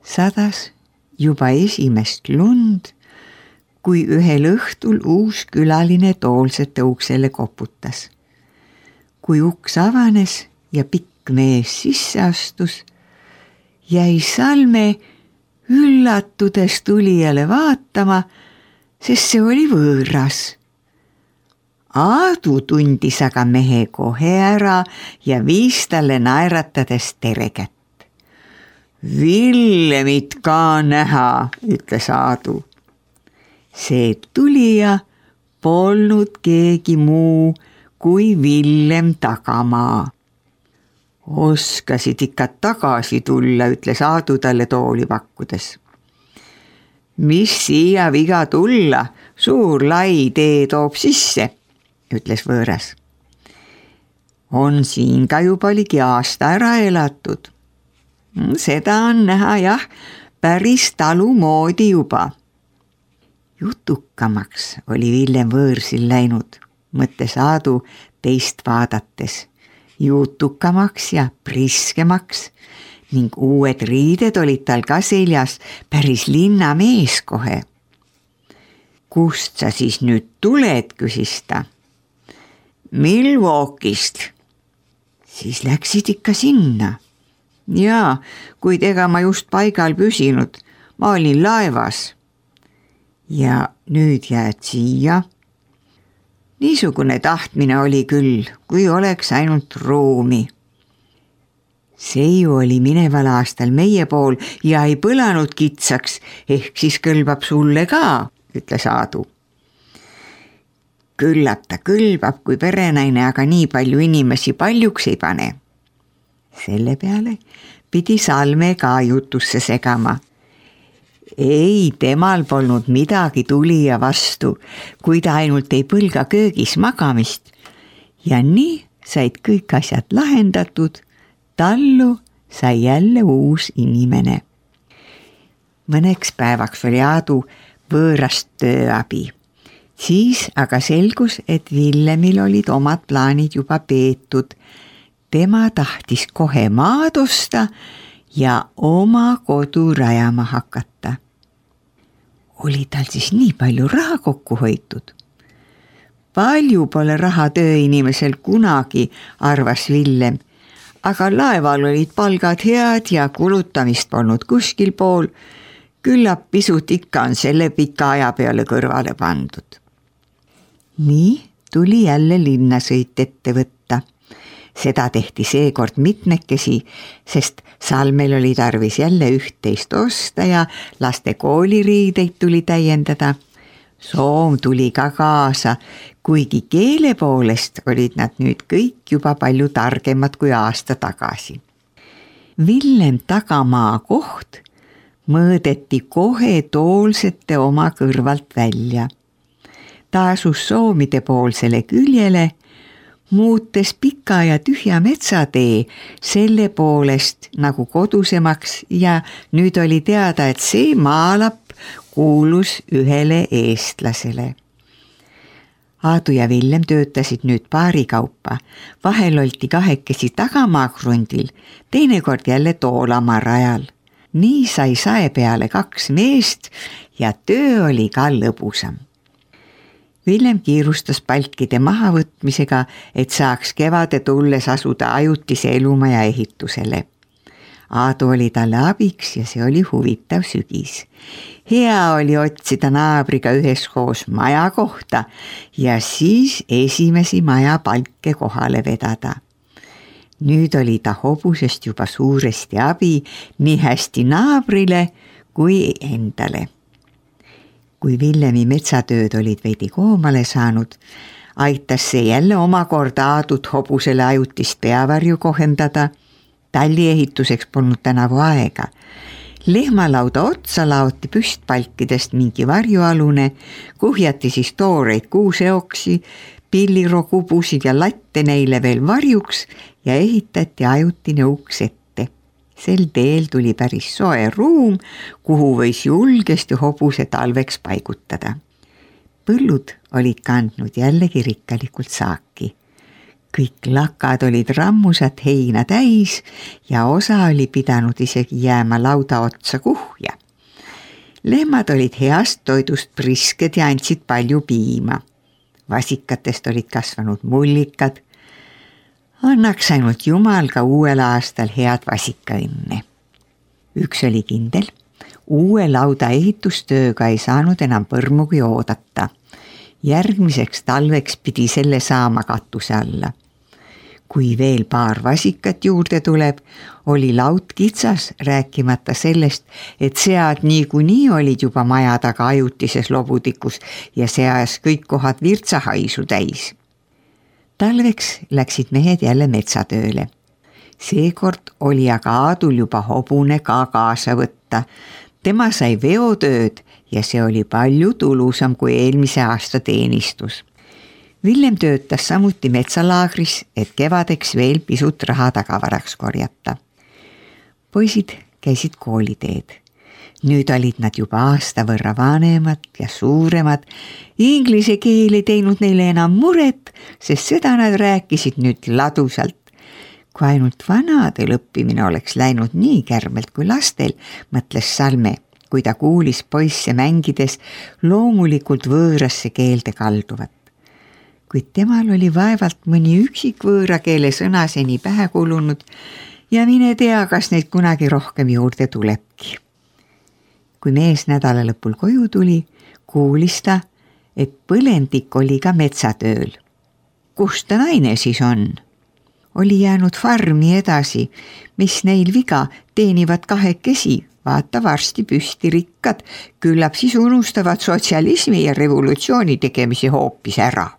Sadas juba esimest lund, kui ühel õhtul uus külaline Toolsete uksele koputas. Kui uks avanes ja pikk mees sisse astus, jäi Salme üllatudes tulijale vaatama, sest see oli võõras. Aadu tundis aga mehe kohe ära ja viis talle naeratades terekätt. Villemit ka näha, ütles Aadu. See tulija polnud keegi muu kui Villem Tagamaa. Oskasid ikka tagasi tulla, ütles Aadu talle tooli pakkudes. Mis siia viga tulla, suur lai tee toob sisse, ütles võõras. On siin ka juba ligi aasta ära elatud. Seda on näha jah, päris talu moodi juba. Jutukamaks oli Villem võõrsil läinud, mõtles Aadu teist vaadates. Jutukamaks ja priskemaks ning uued riided olid tal ka seljas, päris linnamees kohe. Kust sa siis nüüd tuled, küsis ta. Milwaukee'st. Siis läksid ikka sinna. Jaa, kuid ega ma just paigal püsinud, ma olin laevas. Ja nüüd jääd siia. Niisugune tahtmine oli küll, kui oleks ainult ruumi. See ju oli mineval aastal meie pool ja ei põlanud kitsaks, ehk siis kõlbab sulle ka, ütles Aadu. Küllap ta kõlbab kui perenaine, aga nii palju inimesi paljuks ei pane. Selle peale pidi Salme ka jutusse segama. Ei, temal polnud midagi tulija vastu, kui ta ainult ei põlga köögis magamist. Ja nii said kõik asjad lahendatud, tallu sai jälle uus inimene. Mõneks päevaks oli Aadu võõrast tööabi. Siis aga selgus, et Villemil olid omad plaanid juba peetud. Tema tahtis kohe maad osta ja oma kodu rajama hakata. Oli tal siis nii palju raha kokku hoitud? Palju pole raha tööinimesel kunagi, arvas Villem, aga laeval olid palgad head ja kulutamist polnud kuskil pool. Küllap pisut ikka on selle pika aja peale kõrvale pandud. Nii tuli jälle linnasõit ette võtta. Seda tehti seekord mitmekesi, sest Salmel oli tarvis jälle üht-teist osta ja laste kooliriideid tuli täiendada. Soom tuli ka kaasa, kuigi keele poolest olid nad nüüd kõik juba palju targemad kui aasta tagasi. Villem Tagamaa koht mõõdeti kohe Toolsete oma kõrvalt välja. Ta asus Soomide poolsele küljele, muutes pika ja tühja metsatee selle poolest nagu kodusemaks ja nüüd oli teada, et see maalapp kuulus ühele eestlasele. Aadu ja Villem töötasid nüüd paarikaupa. Vahel olti kahekesi Tagamaakrundil, teinekord jälle Toolamaa rajal. Nii sai sae peale 2 meest ja töö oli ka lõbusam. Villem kiirustas palkide mahavõtmisega, et saaks kevade tulles asuda ajutise elumaja ehitusele. Aadu oli talle abiks ja see oli huvitav sügis. Hea oli otsida naabriga üheskoos maja kohta ja siis esimesi maja palke kohale vedada. Nüüd oli ta hobusest juba suuresti abi nii hästi naabrile kui endale. Kui Villemi metsatööd olid veidi koomale saanud, aitas see jälle omakorda Aadut hobusele ajutist peavarju kohendada. Talli ehituseks polnud tänavu aega. Lehmalauda otsa laoti püstpalkidest mingi varjualune, kuhjati siis tooreid kuuseoksi, pillirokubusid ja latte neile veel varjuks ja ehitati ajutine uks ette. Sel teel tuli päris soe ruum, kuhu võis julgesti hobuse talveks paigutada. Põllud olid kandnud jällegi rikkalikult saaki. Kõik lakad olid rammusat heina täis ja osa oli pidanud isegi jääma lauda otsa kuhja. Lehmad olid heast toidust prisked ja andsid palju piima. Vasikatest olid kasvanud mullikad. Annaks ainult Jumal ka uuel aastal head vasikaõnne. Üks oli kindel, uue lauda ehitustööga ei saanud enam põrmugi oodata. Järgmiseks talveks pidi selle saama katuse alla. Kui veel paar vasikat juurde tuleb, oli laud kitsas, rääkimata sellest, et sead niikuinii olid juba maja taga ajutises lobutikus ja seas kõik kohad virtsahaisu täis. Talveks läksid mehed jälle metsatööle. Seekord oli aga Aadul juba hobune ka kaasa võtta. Tema sai veotööd ja see oli palju tulusam kui eelmise aasta teenistus. Villem töötas samuti metsalaagris, et kevadeks veel pisut raha tagavaraks korjata. Poisid käisid kooliteed. Nüüd olid nad juba aasta võrra vanemad ja suuremad. Inglise keel ei teinud neile enam muret, sest seda nad rääkisid nüüd ladusalt. Kui ainult vanadel õppimine oleks läinud nii kärmelt kui lastel, mõtles Salme, kui ta kuulis poisse mängides loomulikult võõrasse keelde kalduvat. Kuid temal oli vaevalt mõni üksik võõra keele sõna seni pähe kulunud ja mine tea, kas neid kunagi rohkem juurde tulebki. Kui mees nädala lõpul koju tuli, kuulis ta, et põlendik oli ka metsatööl. Kus ta naine siis on? Oli jäänud farmi edasi, mis neil viga teenivad kahekesi, vaata varsti püsti rikkad, küllap siis unustavad sotsialismi ja revolutsiooni tegemisi hoopis ära.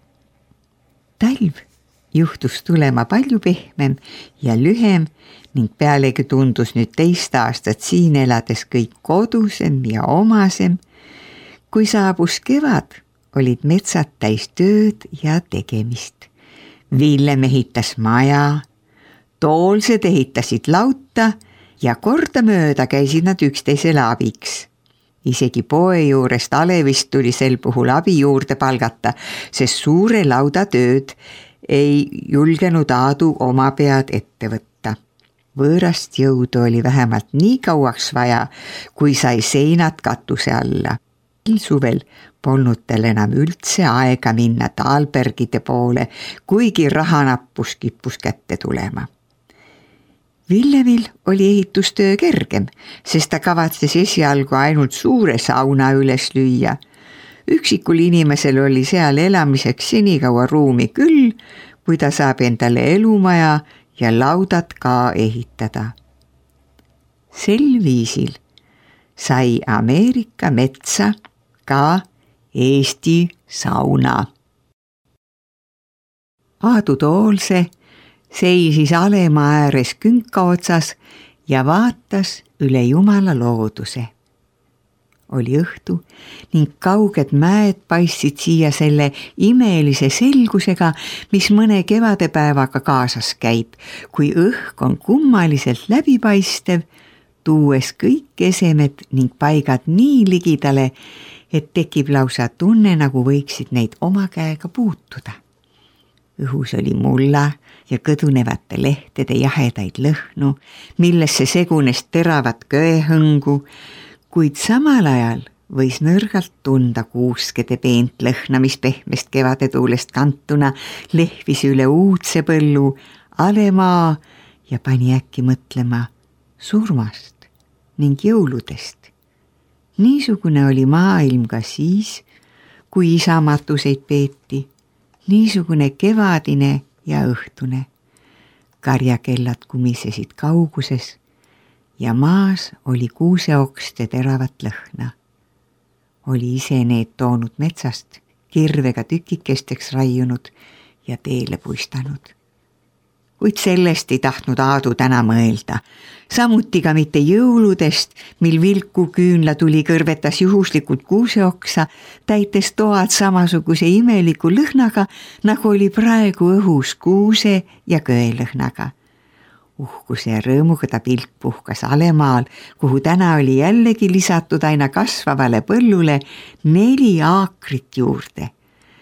Talv juhtus tulema palju pehmem ja lühem ning pealegi tundus nüüd teist aastat siin elades kõik kodusem ja omasem. Kui saabus kevad, olid metsad täis tööd ja tegemist. Villem ehitas maja, Toolsed ehitasid lauta ja kordamööda käisid nad üksteisele abiks. Isegi poe juurest Alevist tuli sel puhul abi juurde palgata, sest suure lauda tööd ei julgenud Aadu oma pead ette võtta. Võõrast jõudu oli vähemalt nii kauaks vaja, kui sai seinad katuse alla. Suvel polnud tal enam üldse aega minna Taalbergide poole, kuigi rahanappus kippus kätte tulema. Villemil oli ehitustöö kergem, sest ta kavatses esialgu ainult suure sauna üles lüüa. Üksikul inimesel oli seal elamiseks senikaua ruumi küll, kui ta saab endale elumaja ja laudad ka ehitada. Sel viisil sai Ameerika metsa ka Eesti sauna. Aadu Toolse seisis Alemaa ääres künka otsas ja vaatas üle Jumala looduse. Oli õhtu ning kauged mäed paistsid siia selle imelise selgusega, mis mõne kevadepäevaga kaasas käib, kui õhk on kummaliselt läbipaistev, tuues kõik esemed ning paigad nii ligidale, et tekib lausa tunne, nagu võiksid neid oma käega puutuda. Õhus oli mulla ja kõdunevate lehtede jahedaid lõhnu, millesse segunes teravat köehõngu, kuid samal ajal võis nõrgalt tunda kuuskede peent lõhna, mis pehmest kevadetuulest kantuna lehvis üle uudse põllu Alemaa ja pani äkki mõtlema surmast ning jõuludest. Niisugune oli maailm ka siis, kui isamatuseid peeti, niisugune kevadine ja õhtune. Karjakellad kumisesid kauguses ja maas oli kuuseokste teravat lõhna. Oli ise need toonud metsast, kirvega tükikesteks raiunud ja teele puistanud. Kuid sellest ei tahtnud Aadu täna mõelda. Samuti ka mitte jõuludest, mil vilku küünla tuli kõrvetas juhuslikult kuuseoksa, täites toad samasuguse imeliku lõhnaga, nagu oli praegu õhus kuuse ja köelõhnaga. Uhkuse ja rõõmuga ta pilk puhkas Alemaal, kuhu täna oli jällegi lisatud aina kasvavale põllule 4 aakrit juurde.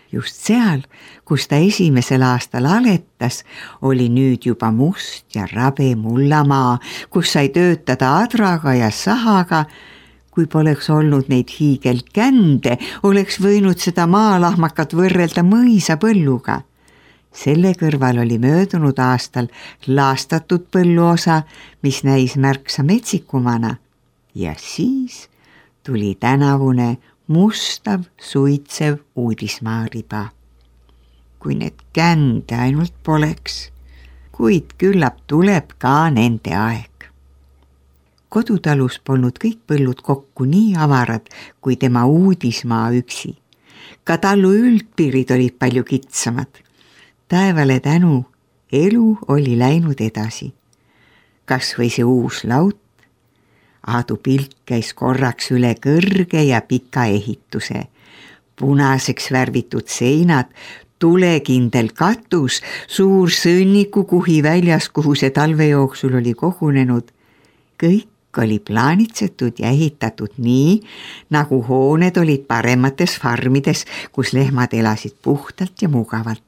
Just seal, kus ta esimesel aastal aletas, oli nüüd juba must ja rabe mullamaa, kus sai töötada adraga ja sahaga. Kui poleks olnud neid hiigelkände, oleks võinud seda maalahmakat võrrelda mõisapõlluga. Selle kõrval oli möödunud aastal laastatud põlluosa, mis näis märksa metsikumana. Ja siis tuli tänavune mustav, suitsev uudismaariba. Kui need kände ainult poleks, kuid küllap tuleb ka nende aeg. Kodutalus polnud kõik põllud kokku nii avarad kui tema uudismaa üksi. Ka tallu üldpiirid olid palju kitsamad. Taevale tänu, elu oli läinud edasi. Kas või see uus laut? Aadu pilk käis korraks üle kõrge ja pika ehituse. Punaseks värvitud seinad, tulekindel katus, suur sõnnikukuhi väljas, kuhu see talve jooksul oli kogunenud. Kõik oli plaanitsetud ja ehitatud nii, nagu hooned olid paremates farmides, kus lehmad elasid puhtalt ja mugavalt.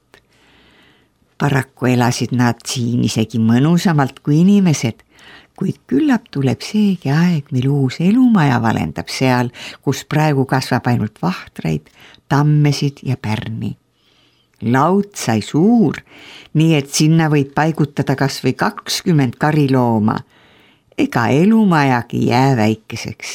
Paraku elasid nad siin isegi mõnusamalt kui inimesed, kuid küllap tuleb seegi aeg, mil uus elumaja valendab seal, kus praegu kasvab ainult vahtraid, tammesid ja pärni. Laut sai suur, nii et sinna võib paigutada kas või 20 karilooma. Ega elumajagi jää väikeseks.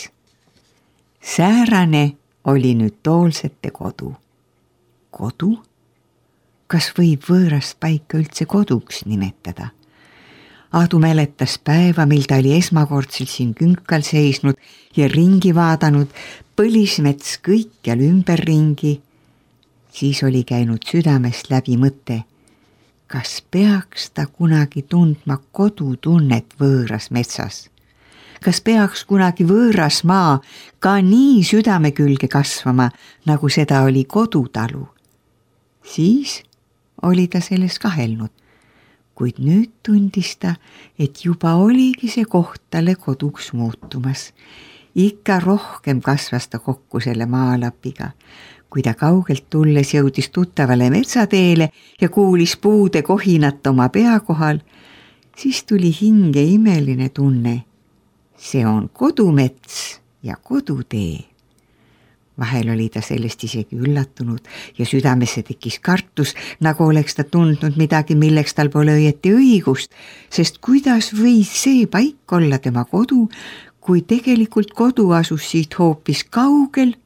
Säärane oli nüüd Toolsete kodu. Kodu? Kas võib võõrast paika üldse koduks nimetada? Aadu mäletas päeva, mil ta oli esmakordselt siin künkal seisnud ja ringi vaadanud, põlismets kõikjal ümberringi. Siis oli käinud südamest läbi mõte. Kas peaks ta kunagi tundma kodutunnet võõras metsas? Kas peaks kunagi võõras maa ka nii südame külge kasvama, nagu seda oli kodutalu? Siis oli ta selles kahelnud, kuid nüüd tundis ta, et juba oligi see koht talle koduks muutumas. Ikka rohkem kasvas ta kokku selle maalapiga. Kui ta kaugelt tulles jõudis tuttavale metsateele ja kuulis puude kohinat oma pea kohal, siis tuli hinge imeline tunne. See on kodumets ja kodutee. Vahel oli ta sellest isegi üllatunud ja südamesse tekkis kartus, nagu oleks ta tundnud midagi, milleks tal pole õieti õigust, sest kuidas võis see paik olla tema kodu, kui tegelikult kodu asus siit hoopis kaugel.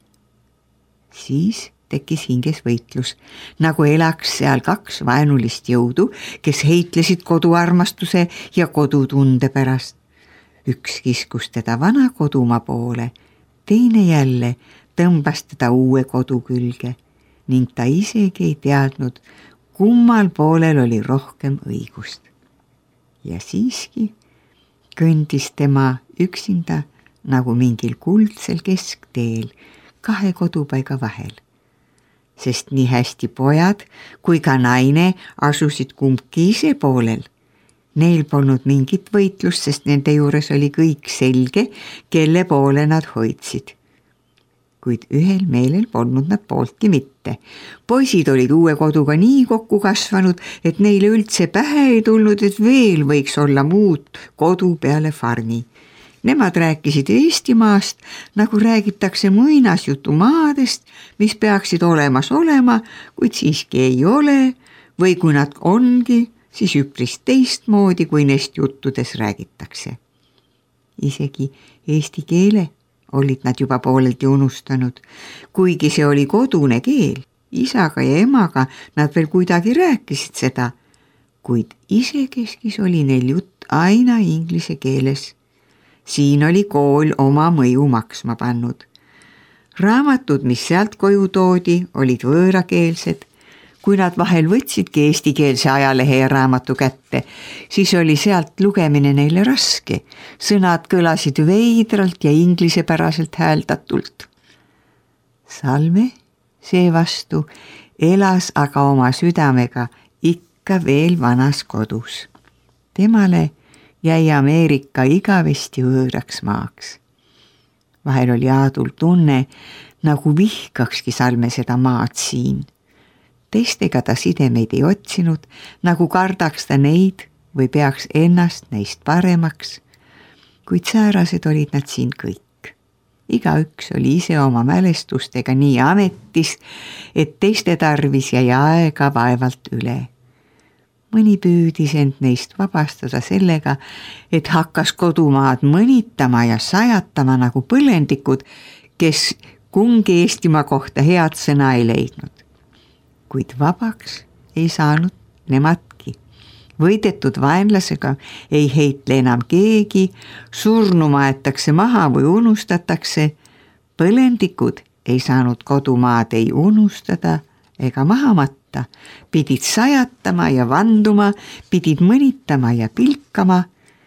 Siis tekkis hinges võitlus, nagu elaks seal 2 vaenulist jõudu, kes heitlesid koduarmastuse ja kodutunde pärast. Üks kiskus teda vana kodumaa poole, teine jälle tõmbas teda uue kodu külge ning ta isegi ei teadnud, kummal poolel oli rohkem õigust. Ja siiski kõndis tema üksinda nagu mingil kuldsel keskteel 2 kodupaiga vahel, sest nii hästi pojad kui ka naine asusid kumbki ise poolel. Neil polnud mingit võitlust, sest nende juures oli kõik selge, kelle poole nad hoidsid. Kuid ühel meelel polnud nad pooltki mitte. Poisid olid uue koduga nii kokku kasvanud, et neile üldse pähe ei tulnud, et veel võiks olla muud kodu peale farmi. Nemad rääkisid Eestimaast, nagu räägitakse muinasjutumaadest, mis peaksid olemas olema, kuid siiski ei ole, või kui nad ongi, siis üpris teistmoodi, kui neist juttudes räägitakse. Isegi eesti keele olid nad juba pooleldi unustanud, kuigi see oli kodune keel. Isaga ja emaga nad veel kuidagi rääkisid seda, kuid isekeskis oli neil jutt aina inglise keeles. Siin oli kool oma mõju maksma pannud. Raamatud, mis sealt koju toodi, olid võõrakeelsed. Kui nad vahel võtsidki eestikeelse ajalehe ja raamatu kätte, siis oli sealt lugemine neile raske. Sõnad kõlasid veidralt ja inglisepäraselt hääldatult. Salme seevastu elas aga oma südamega ikka veel vanas kodus. Temale jäi Ameerika igavesti võõraks maaks. Vahel oli Aadul tunne, nagu vihkakski Salme seda maad siin. Teistega ta sidemeid ei otsinud, nagu kardaks ta neid või peaks ennast neist paremaks, kuid säärased olid nad siin kõik. Igaüks oli ise oma mälestustega nii ametis, et teiste tarvis jäi aega vaevalt üle. Mõni püüdis end neist vabastada sellega, et hakkas kodumaad mõnitama ja sajatama nagu põlendikud, kes kungi Eestimaa kohta head sõna ei leidnud. Kuid vabaks ei saanud nemadki. Võidetud vaenlasega ei heitle enam keegi, surnu maetakse maha või unustatakse. Põlendikud ei saanud kodumaad ei unustada ega maha matta, pidid sajatama ja vanduma, pidid mõnitama ja pilkama.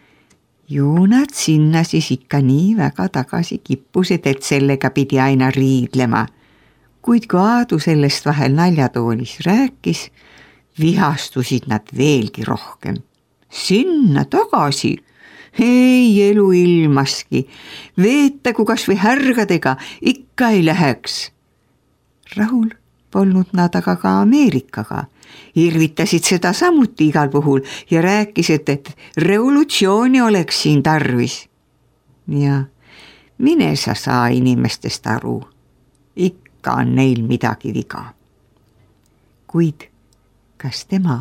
Ju nad sinna siis ikka nii väga tagasi kippusid, et sellega pidi aina riidlema. Kuid kui Aadu sellest vahel naljatoonis rääkis, vihastusid nad veelgi rohkem. Sinna tagasi? Ei elu ilmaski. Veetagu kas või härgadega, ikka ei läheks. Rahul polnud nad aga ka Ameerikaga. Irvitasid seda samuti igal puhul ja rääkisid, et revolutsiooni oleks siin tarvis. Ja mine sa saa inimestest aru. Ikka on neil midagi viga. Kuid kas tema,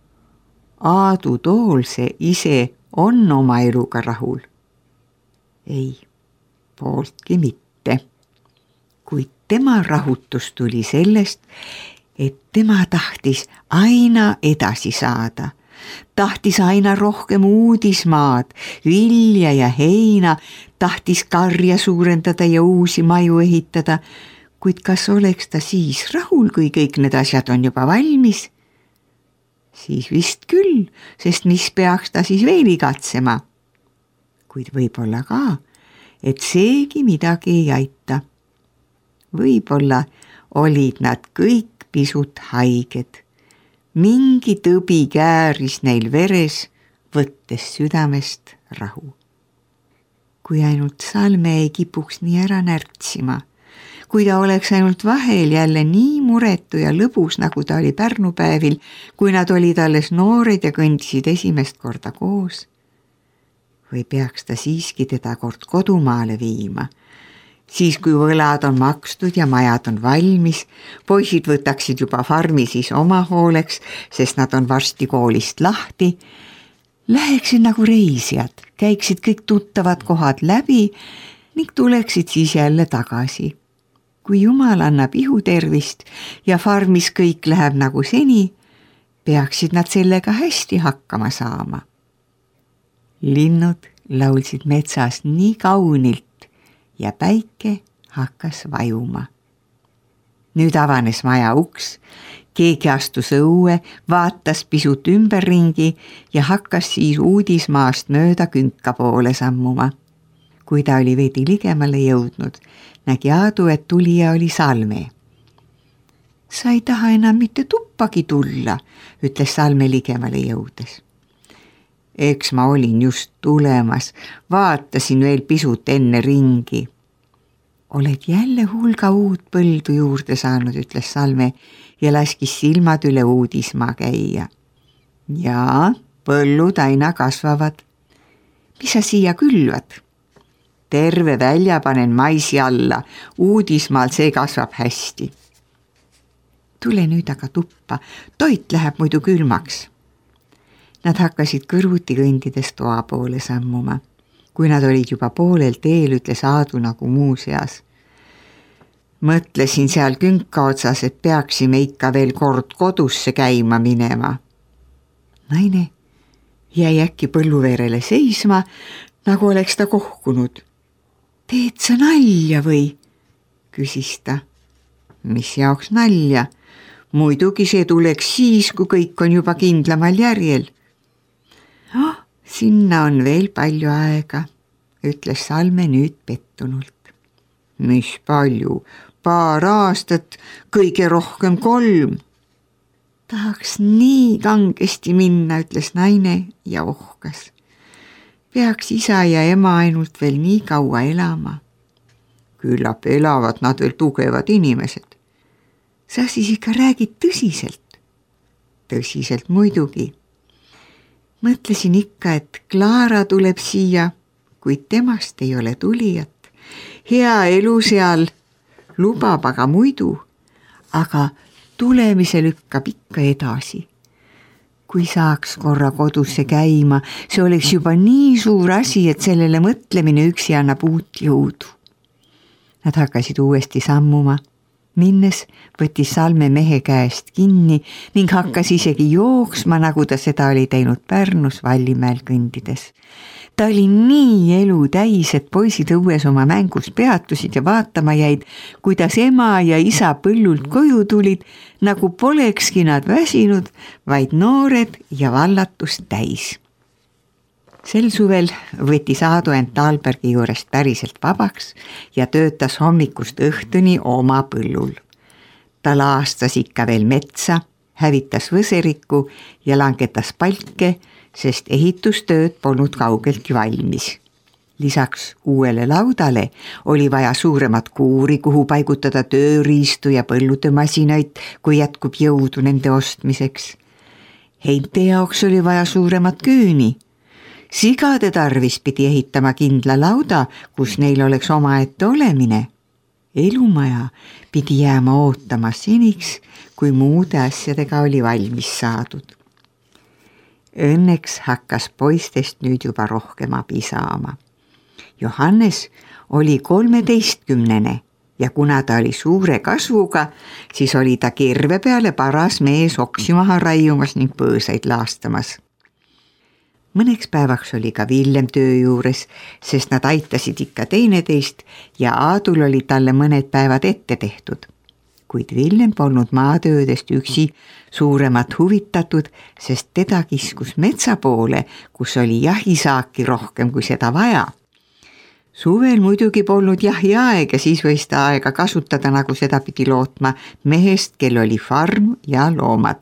Aadu Toolse ise on oma eluga rahul? Ei, pooltki mitte. Kuid tema rahutus tuli sellest, et tema tahtis aina edasi saada. Tahtis aina rohkem uudismaad, vilja ja heina, tahtis karja suurendada ja uusi maju ehitada. Kuid kas oleks ta siis rahul, kui kõik need asjad on juba valmis? Siis vist küll, sest mis peaks ta siis veel igatsema? Kuid võib-olla ka, et seegi midagi ei aita. Võib-olla olid nad kõik pisut haiged. Mingi tõbi kääris neil veres, võttes südamest rahu. Kui ainult Salme ei kipuks nii ära närtsima, kui ta oleks ainult vahel jälle nii muretu ja lõbus, nagu ta oli pärnupäevil, kui nad olid alles noored ja kõndisid esimest korda koos. Või peaks ta siiski teda kord kodumaale viima? Siis kui võlad on makstud ja majad on valmis, poisid võtaksid juba farmi siis oma hooleks, sest nad on varsti koolist lahti. Läheksid nagu reisijad, käiksid kõik tuttavad kohad läbi ning tuleksid siis jälle tagasi. Kui Jumal annab ihutervist ja farmis kõik läheb nagu seni, peaksid nad sellega hästi hakkama saama. Linnud laulsid metsas nii kaunilt ja päike hakkas vajuma. Nüüd avanes maja uks, keegi astus õue, vaatas pisut ümberringi ja hakkas siis uudismaast mööda künka poole sammuma. Kui ta oli veidi ligemale jõudnud, nägi Aadu, et tulija oli Salme. Sa ei taha enam mitte tuppagi tulla, ütles Salme ligemale jõudes. Eks ma olin just tulemas, vaatasin veel pisut enne ringi. Oled jälle hulga uut põldu juurde saanud, ütles Salme ja laskis silmad üle uudismaa käia. Jaa, põllud aina kasvavad. Mis sa siia külvad? Terve välja panen maisi alla, uudismaal see kasvab hästi. Tule nüüd aga tuppa, toit läheb muidu külmaks. Nad hakkasid kõrvuti kõndides toa poole sammuma. Kui nad olid juba poolel teel, ütles Aadu nagu muuseas. Mõtlesin seal künka otsas, et peaksime ikka veel kord kodusse käima minema. Naine jäi äkki põlluveerele seisma, nagu oleks ta kohkunud. Teed sa nalja või? Küsis ta. Mis jaoks nalja? Muidugi see tuleks siis, kui kõik on juba kindlamal järjel. Sinna on veel palju aega, ütles Salme nüüd pettunult. Mis palju? Paar aastat, kõige rohkem 3. Tahaks nii kangesti minna, ütles naine ja ohkas. Peaks isa ja ema ainult veel nii kaua elama. Küllap elavad nad veel tugevad inimesed. sa siis ikka räägid tõsiselt? Tõsiselt muidugi. Mõtlesin ikka, et Klaara tuleb siia, kuid temast ei ole tulijat. Hea elu seal lubab aga muidu, aga tulemise lükkab ikka edasi. Kui saaks korra kodusse käima, see oleks juba nii suur asi, et sellele mõtlemine üksi annab uut jõudu. Nad hakkasid uuesti sammuma. Minnes võttis Salme mehe käest kinni ning hakkas isegi jooksma, nagu ta seda oli teinud Pärnus Vallimäel kõndides. Ta oli nii elu täis, et poisid õues oma mängus peatusid ja vaatama jäid, kuidas ema ja isa põllult koju tulid, nagu polekski nad väsinud, vaid noored ja vallatust täis. Sel suvel võttis Aadu end Taalbergi juurest päriselt vabaks ja töötas hommikust õhtuni oma põllul. Ta laastas ikka veel metsa, hävitas võserikku ja langetas palke, sest ehitustööd polnud kaugeltki valmis. Lisaks uuele laudale oli vaja suuremat kuuri, kuhu paigutada tööriistu ja põllutöömasinaid, kui jätkub jõudu nende ostmiseks. Heinte jaoks oli vaja suuremat küüni. Sigade tarvis pidi ehitama kindla lauda, kus neil oleks omaette olemine. Elumaja pidi jääma ootama seniks, kui muude asjadega oli valmis saadud. Õnneks hakkas poistest nüüd juba rohkem abi saama. Johannes oli 13 ja kuna ta oli suure kasvuga, siis oli ta kirve peale paras mees oksi maha raiumas ning põõsaid laastamas. Mõneks päevaks oli ka Villem töö juures, sest nad aitasid ikka teineteist ja Aadul oli talle mõned päevad ette tehtud. Kuid Villem polnud maatöödest üksi suuremat huvitatud, sest teda kiskus metsa poole, kus oli jahisaaki rohkem kui seda vaja. Suvel muidugi polnud jahiaeg ja siis võis ta aega kasutada, nagu seda pidi lootma mehest, kel oli farm ja loomad.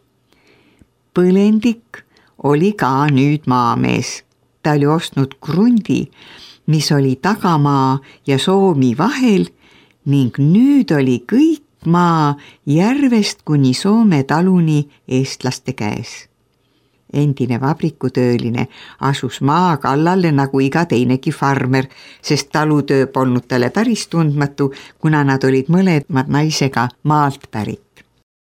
Põlendik oli ka nüüd maamees. Ta oli ostnud krundi, mis oli tagamaa ja Soomi vahel ning nüüd oli kõik maa järvest kuni Soome taluni eestlaste käes. Endine vabrikutööline asus maa kallale nagu iga teinegi farmer, sest talutöö polnud talle päris tundmatu, kuna nad olid mõlemad naisega maalt pärit.